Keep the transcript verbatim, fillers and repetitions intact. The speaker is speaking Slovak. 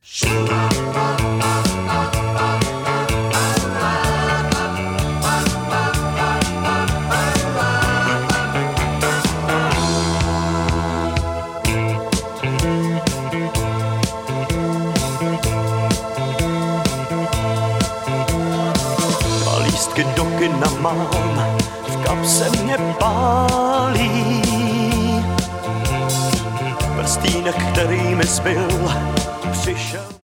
Lístky do kina mám, v kapse mě pálí. Prstínek, který mi zbyl, přišel.